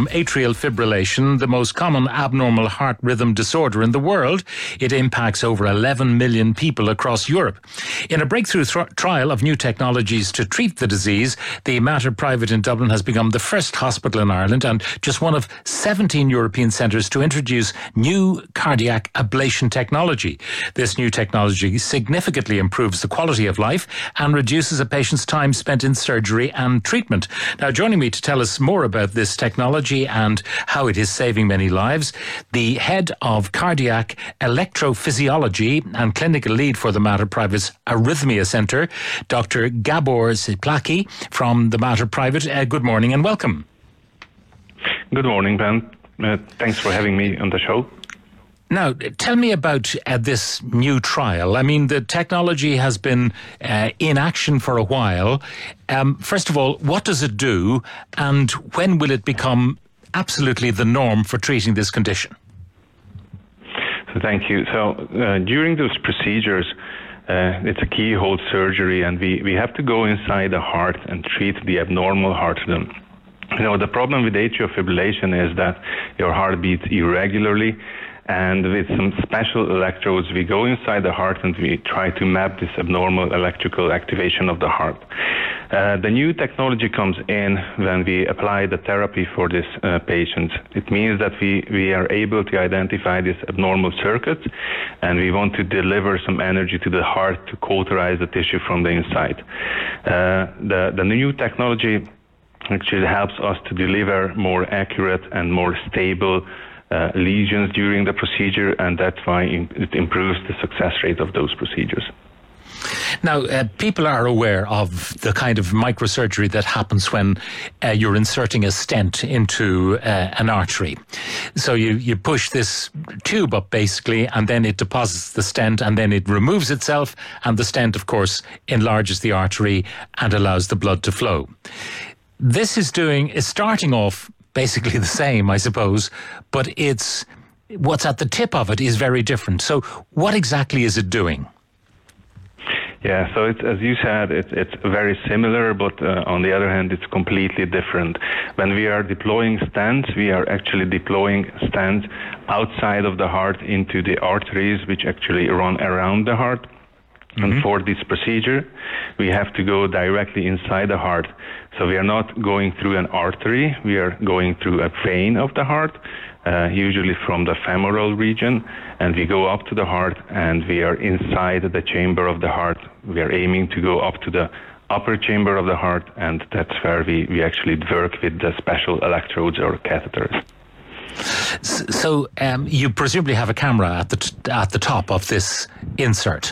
atrial fibrillation, the most common abnormal heart rhythm disorder in the world. It impacts over 11 million people across Europe. In a breakthrough trial of new technologies to treat the disease, the Mater Private in Dublin has become the first hospital in Ireland and just one of 17 European centres to introduce new cardiac ablation technology. This new technology significantly improves the quality of life and reduces a patient's time spent in surgery and treatment. Now, joining me to tell us more about this technology and how it is saving many lives, the head of cardiac electrophysiology and clinical lead for the Mater Private's Arrhythmia Centre, Dr. Gabor Ziplaki from the Mater Private. Good morning and welcome. Good morning, Ben. Thanks for having me on the show. Now, tell me about this new trial. I mean, the technology has been in action for a while. First of all, what does it do, and when will it become absolutely the norm for treating this condition? So thank you. So during those procedures, it's a keyhole surgery, and we have to go inside the heart and treat the abnormal heart rhythm. You know, the problem with atrial fibrillation is that your heart beats irregularly, and with some special electrodes, we go inside the heart and we try to map this abnormal electrical activation of the heart. The new technology comes in when we apply the therapy for this patient. It means that we are able to identify this abnormal circuit, and we want to deliver some energy to the heart to cauterize the tissue from the inside. The new technology actually helps us to deliver more accurate and more stable lesions during the procedure, and that's why it improves the success rate of those procedures. Now, people are aware of the kind of microsurgery that happens when you're inserting a stent into an artery. So you push this tube up basically, and then it deposits the stent, and then it removes itself, and the stent, of course, enlarges the artery and allows the blood to flow. This is starting off basically the same, I suppose, but what's at the tip of it is very different. So what exactly is it doing? Yeah, so it's, as you said, it's very similar, but on the other hand, it's completely different. When we are deploying stents, we are actually deploying stents outside of the heart into the arteries, which actually run around the heart. And for this procedure, we have to go directly inside the heart. So we are not going through an artery, we are going through a vein of the heart, usually from the femoral region, and we go up to the heart, and we are inside the chamber of the heart. We are aiming to go up to the upper chamber of the heart, and that's where we actually work with the special electrodes or catheters. So you presumably have a camera at the top of this insert.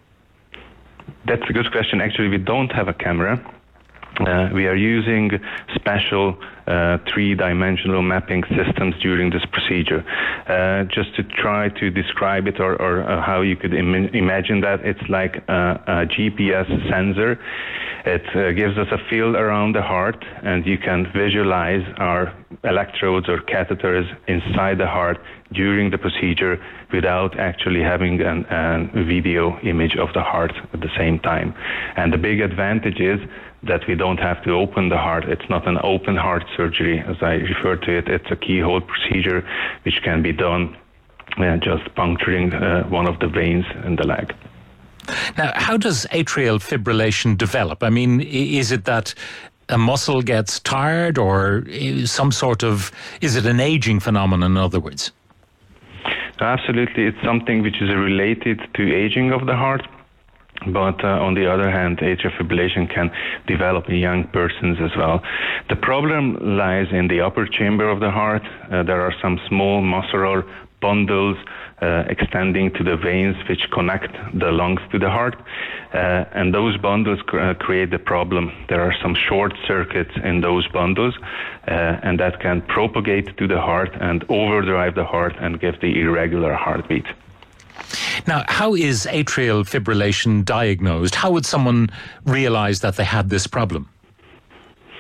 That's a good question. Actually, we don't have a camera. We are using special three-dimensional mapping systems during this procedure. Just to try to describe it or how you could imagine that, it's like a GPS sensor. It gives us a field around the heart, and you can visualize our electrodes or catheters inside the heart during the procedure without actually having a video image of the heart at the same time. And the big advantage is that we don't have to open the heart. It's not an open heart surgery, as I refer to it. It's a keyhole procedure which can be done just puncturing one of the veins in the leg. Now, how does atrial fibrillation develop? I mean, is it that a muscle gets tired, or is it an aging phenomenon, in other words? Absolutely. It's something which is related to aging of the heart. But on the other hand, atrial fibrillation can develop in young persons as well. The problem lies in the upper chamber of the heart. There are some small muscular bundles extending to the veins which connect the lungs to the heart. And those bundles create the problem. There are some short circuits in those bundles, and that can propagate to the heart and overdrive the heart and give the irregular heartbeat. Now, how is atrial fibrillation diagnosed? How would someone realize that they had this problem?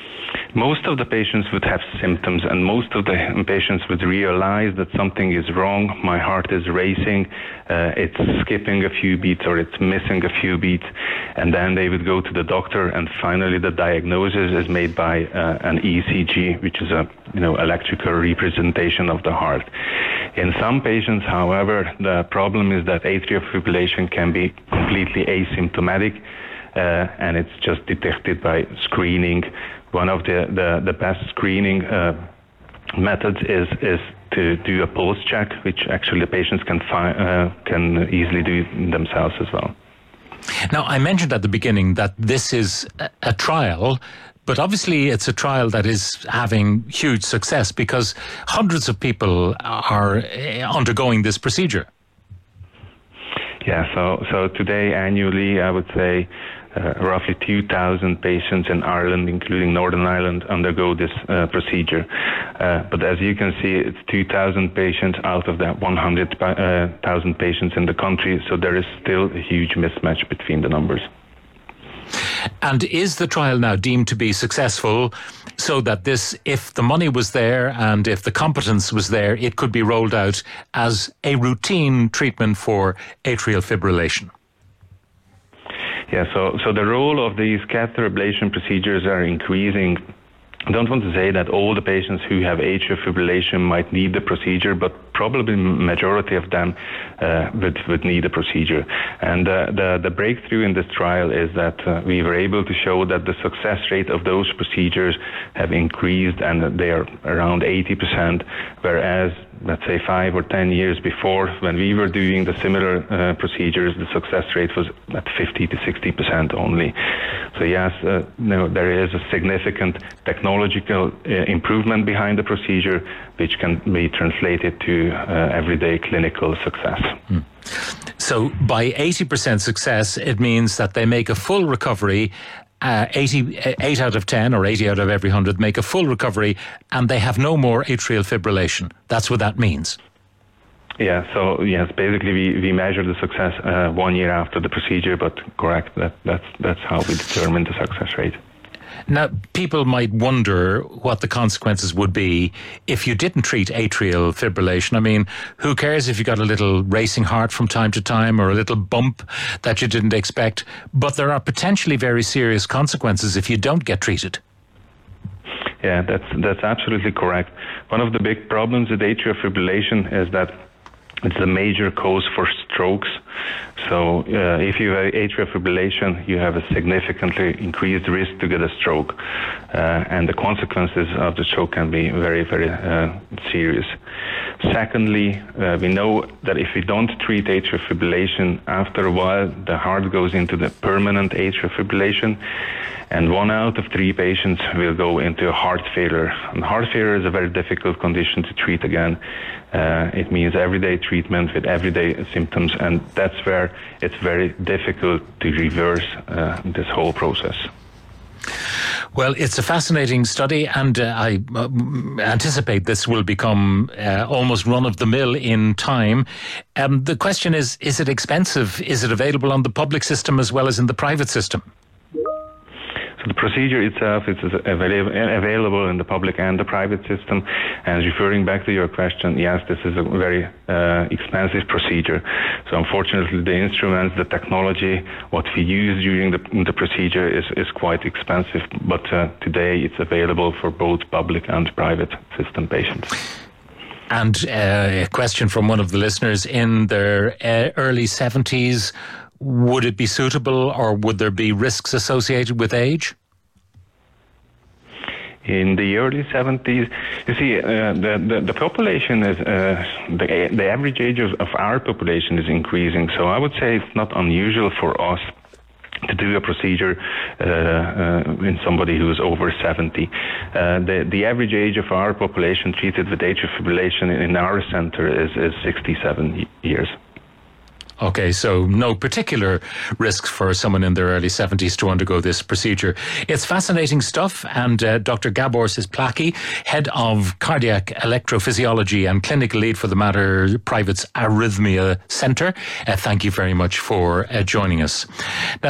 Most of the patients would have symptoms, and most of the patients would realize that something is wrong. My heart is racing, it's skipping a few beats, or it's missing a few beats, and then they would go to the doctor, and finally the diagnosis is made by an ECG, which is a electrical representation of the heart. In some patients, however, the problem is that atrial fibrillation can be completely asymptomatic, and it's just detected by screening. One of the best screening methods is to do a pulse check, which actually the patients can easily do themselves as well. Now, I mentioned at the beginning that this is a trial, but obviously it's a trial that is having huge success because hundreds of people are undergoing this procedure. Yeah, so today, annually, I would say roughly 2,000 patients in Ireland, including Northern Ireland, undergo this procedure. But as you can see, it's 2,000 patients out of that 100,000 patients in the country, so there is still a huge mismatch between the numbers. And is the trial now deemed to be successful so that this, if the money was there and if the competence was there, it could be rolled out as a routine treatment for atrial fibrillation? Yeah, so the role of these catheter ablation procedures are increasing. I don't want to say that all the patients who have atrial fibrillation might need the procedure, but probably majority of them would need a procedure. And the breakthrough in this trial is that we were able to show that the success rate of those procedures have increased, and they are around 80%, whereas let's say 5 or 10 years before, when we were doing the similar procedures, the success rate was at 50 to 60% only. So yes, there is a significant technological improvement behind the procedure, which can be translated to everyday clinical success. So by 80% success, it means that they make a full recovery. 8 out of 10 or 80 out of every 100 make a full recovery, and they have no more atrial fibrillation. That's what that means. Yeah, so yes, basically we measure the success 1 year after the procedure, but correct, that's how we determine the success rate. Now, people might wonder what the consequences would be if you didn't treat atrial fibrillation. I mean, who cares if you got a little racing heart from time to time or a little bump that you didn't expect? But there are potentially very serious consequences if you don't get treated. Yeah, that's absolutely correct. One of the big problems with atrial fibrillation is that it's a major cause for strokes. So if you have atrial fibrillation, you have a significantly increased risk to get a stroke. And the consequences of the stroke can be very, very serious. Secondly, we know that if we don't treat atrial fibrillation, after a while, the heart goes into the permanent atrial fibrillation. And 1 out of 3 patients will go into heart failure. And heart failure is a very difficult condition to treat again. It means everyday treatment with everyday symptoms, and that's where it's very difficult to reverse this whole process. Well, it's a fascinating study, and I anticipate this will become almost run-of-the-mill in time. The question is it expensive? Is it available on the public system as well as in the private system? So the procedure itself is available in the public and the private system. And referring back to your question, yes, this is a very expensive procedure. So unfortunately, the instruments, the technology, what we use during the procedure is quite expensive. But today it's available for both public and private system patients. And a question from one of the listeners: in their early 70s, would it be suitable, or would there be risks associated with age? In the early 70s, you see, the population is the average age of our population is increasing. So I would say it's not unusual for us to do a procedure in somebody who is over 70. The average age of our population treated with atrial fibrillation in our center is 67 years. Okay, so no particular risk for someone in their early 70s to undergo this procedure. It's fascinating stuff, and Dr. Gabor Szplaki, Head of Cardiac Electrophysiology and Clinical Lead for the Mater Private's Arrhythmia Centre, thank you very much for joining us. Now,